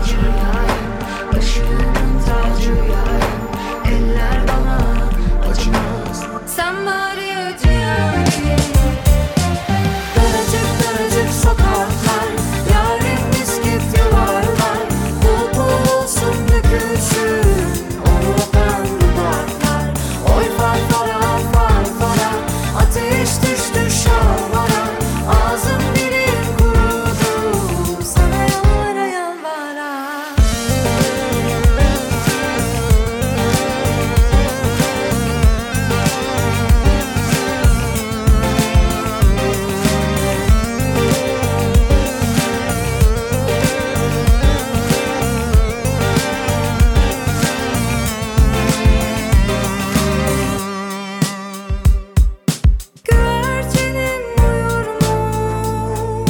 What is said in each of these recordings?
tacı yarim, başımın tacı yarim. Eller bana acımaz, sen bari acı yarim. Daracık daracık sokaklar, yarim misket yuvarlar. Pul pul olsun dökülsün onu öpen dudaklar. Oy farfara farfara, ateş düştü şalvara. Ağzım dilim kurudu, sana yalvara yalvara. Güvercinim uyur mu?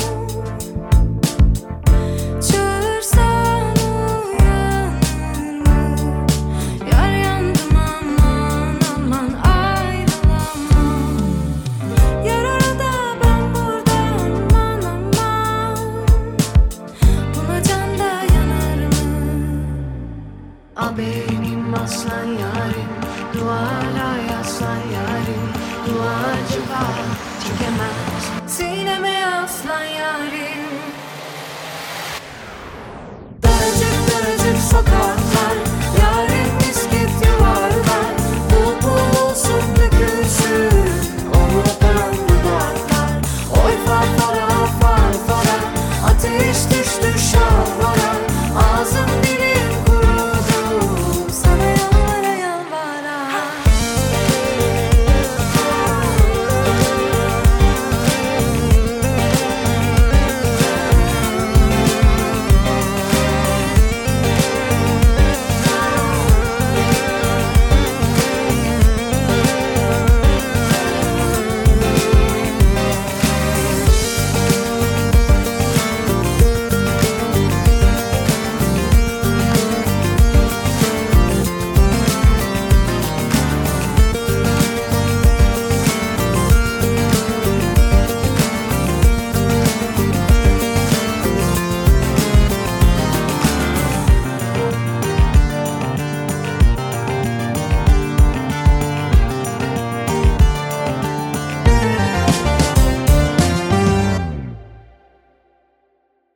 Çağırsan uyanır mı? Yar yandım aman aman ayrılamam. Yar orada ben burada aman aman. Buna can dayanır mı? A benim aslan yarim, duala yaslan yarim. Duacı var tükemez, sineme aslan yarim.